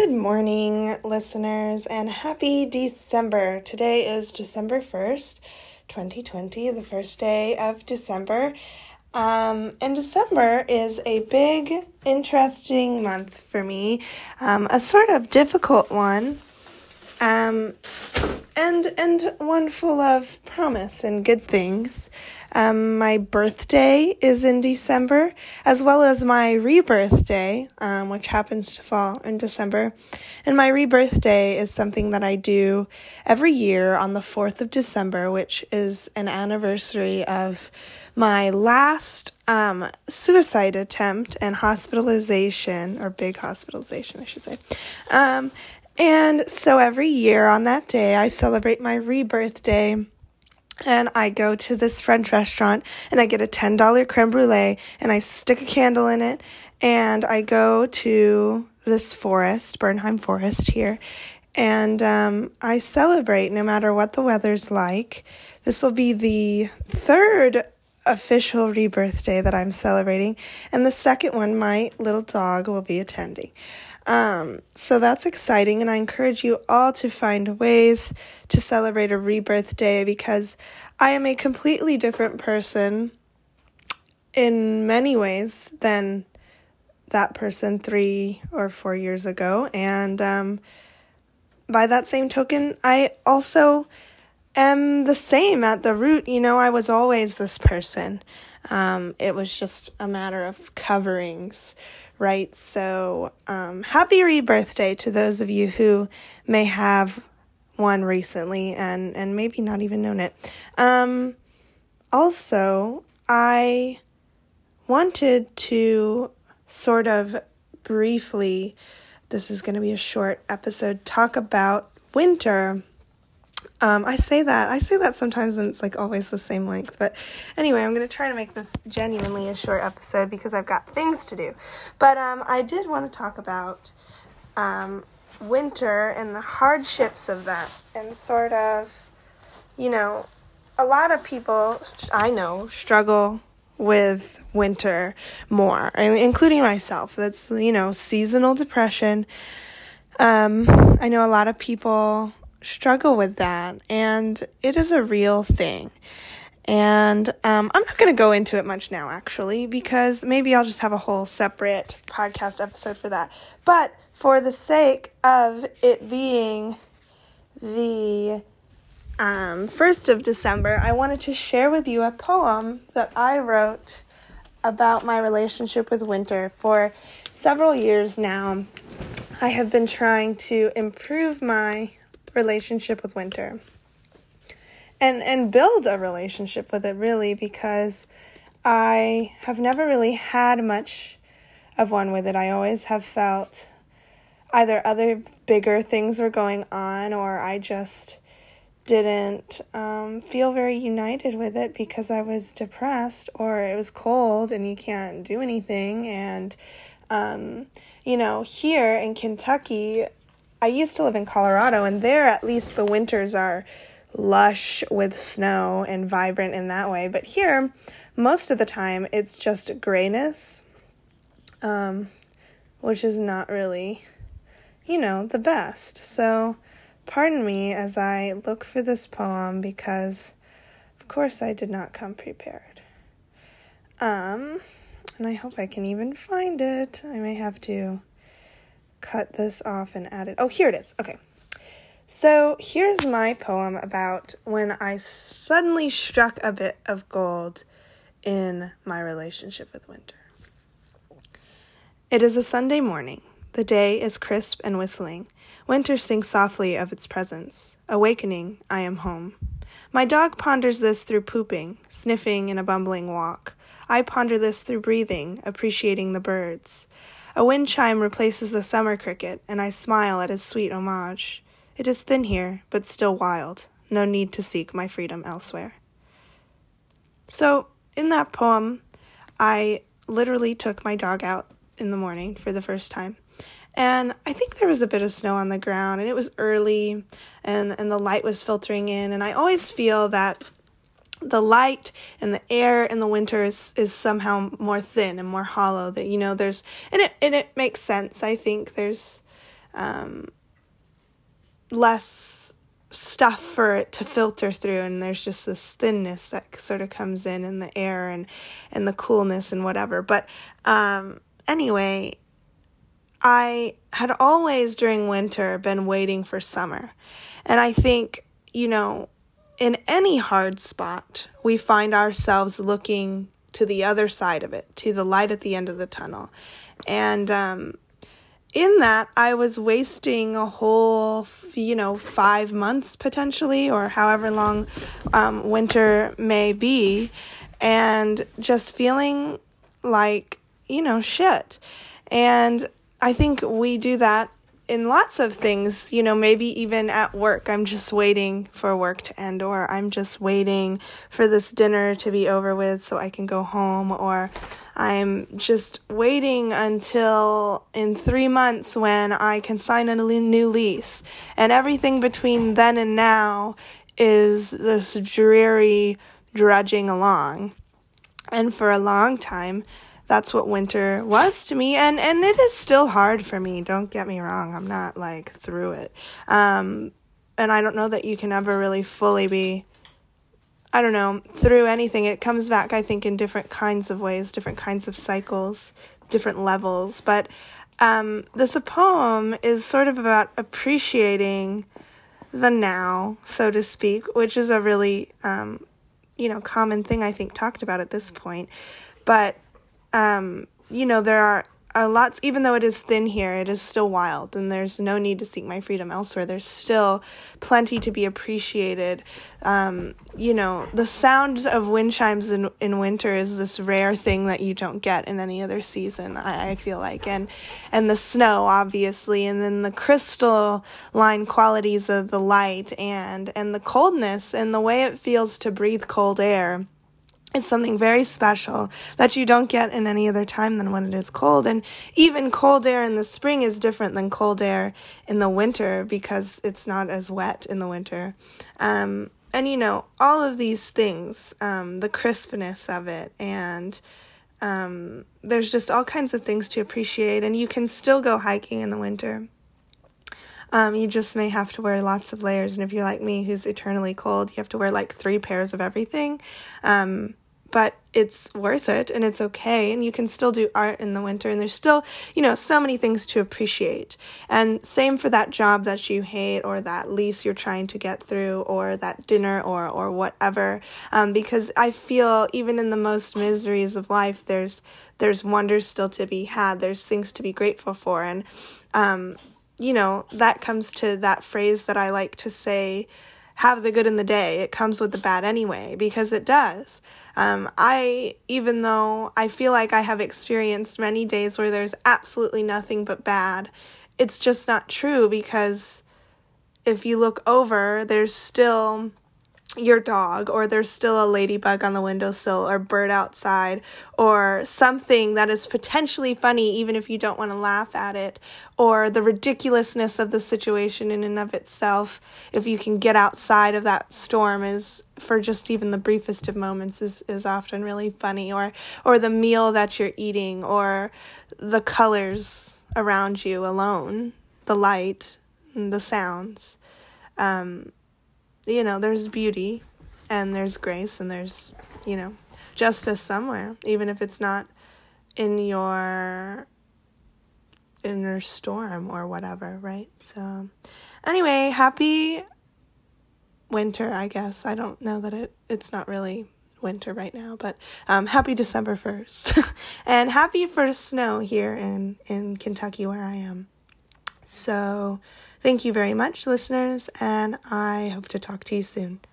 Good morning, listeners, and happy December. Today is December 1st, 2020, the first day of December. And December is a big, interesting month for me, a sort of difficult one, and one full of promise and good things. My birthday is in December, as well as my rebirth day, which happens to fall in December. And my rebirth day is something that I do every year on the 4th of December, which is an anniversary of my last suicide attempt and hospitalization, or big hospitalization, I should say. And so every year on that day, I celebrate my rebirth day. And I go to this French restaurant, and I get a $10 creme brulee, and I stick a candle in it, and I go to this forest, Bernheim Forest here, and I celebrate no matter what the weather's like. This will be the third official rebirth day that I'm celebrating, and the second one my little dog will be attending. So that's exciting, and I encourage you all to find ways to celebrate a rebirth day, because I am a completely different person in many ways than that person 3 or 4 years ago, and by that same token, I also am the same at the root. I was always this person. It was just a matter of coverings. Right, so happy rebirth day to those of you who may have one recently and maybe not even known it. Also, I wanted to sort of briefly, this is going to be a short episode, talk about winter. I say that sometimes, and it's like always the same length, but anyway, I'm going to try to make this genuinely a short episode because I've got things to do. But I did want to talk about winter and the hardships of that, and sort of, a lot of people I know struggle with winter more, including myself. That's, seasonal depression. I know a lot of people struggle with that, and it is a real thing. And I'm not going to go into it much now, actually, because maybe I'll just have a whole separate podcast episode for that. But for the sake of it being the 1st of December, I wanted to share with you a poem that I wrote about my relationship with winter. For several years now, I have been trying to improve my relationship with winter and build a relationship with it, really, because I have never really had much of one with it. I always have felt either other bigger things were going on, or I just didn't feel very united with it because I was depressed, or it was cold and you can't do anything. And here in Kentucky, I used to live in Colorado, and there at least the winters are lush with snow and vibrant in that way. But here, most of the time, it's just grayness, which is not really, the best. So pardon me as I look for this poem, because, of course, I did not come prepared. And I hope I can even find it. I may have to cut this off and add it. Oh, here it is. Okay. So here's my poem about when I suddenly struck a bit of gold in my relationship with winter. It is a Sunday morning. The day is crisp and whistling. Winter sings softly of its presence. Awakening, I am home. My dog ponders this through pooping, sniffing in a bumbling walk. I ponder this through breathing, appreciating the birds. A wind chime replaces the summer cricket, and I smile at his sweet homage. It is thin here, but still wild. No need to seek my freedom elsewhere. So, in that poem, I literally took my dog out in the morning for the first time. And I think there was a bit of snow on the ground, and it was early, and the light was filtering in. And I always feel that the light and the air in the winter is somehow more thin and more hollow. That, there's, and it makes sense. I think there's less stuff for it to filter through, and there's just this thinness that sort of comes in the air and the coolness and whatever. But anyway, I had always during winter been waiting for summer. And I think, in any hard spot, we find ourselves looking to the other side of it, to the light at the end of the tunnel. And in that, I was wasting a whole, 5 months potentially, or however long winter may be, and just feeling like, shit. And I think we do that in lots of things, maybe even at work. I'm just waiting for work to end, or I'm just waiting for this dinner to be over with so I can go home, or I'm just waiting until in 3 months when I can sign a new lease. And everything between then and now is this dreary drudging along. And for a long time, that's what winter was to me, and it is still hard for me, don't get me wrong, I'm not, through it, and I don't know that you can ever really fully be, through anything. It comes back, I think, in different kinds of ways, different kinds of cycles, different levels, but this poem is sort of about appreciating the now, so to speak, which is a really, common thing, I think, talked about at this point, but there are lots, even though it is thin here, it is still wild, and there's no need to seek my freedom elsewhere. There's still plenty to be appreciated. The sounds of wind chimes in winter is this rare thing that you don't get in any other season, I feel like, and the snow, obviously, and then the crystalline qualities of the light, and the coldness, and the way it feels to breathe cold air. It's something very special that you don't get in any other time than when it is cold. And even cold air in the spring is different than cold air in the winter because it's not as wet in the winter. And, all of these things, the crispness of it, and there's just all kinds of things to appreciate. And you can still go hiking in the winter. You just may have to wear lots of layers. And if you're like me, who's eternally cold, you have to wear 3 pairs of everything. But it's worth it, and it's okay, and you can still do art in the winter, and there's still, so many things to appreciate. And same for that job that you hate, or that lease you're trying to get through, or that dinner, or whatever, because I feel even in the most miseries of life, there's wonders still to be had, there's things to be grateful for, and, that comes to that phrase that I like to say, have the good in the day. It comes with the bad anyway, because it does. Even though I feel like I have experienced many days where there's absolutely nothing but bad, it's just not true, because if you look over, there's still your dog, or there's still a ladybug on the windowsill, or bird outside, or something that is potentially funny even if you don't want to laugh at it, or the ridiculousness of the situation in and of itself, if you can get outside of that storm, is for just even the briefest of moments is often really funny, or the meal that you're eating, or the colors around you alone, the light, and the sounds. There's beauty, and there's grace, and there's, justice somewhere, even if it's not in your inner storm or whatever, right? So, anyway, happy winter, I guess. I don't know that it's not really winter right now, but happy December 1st. And happy first snow here in Kentucky where I am. So, thank you very much, listeners, and I hope to talk to you soon.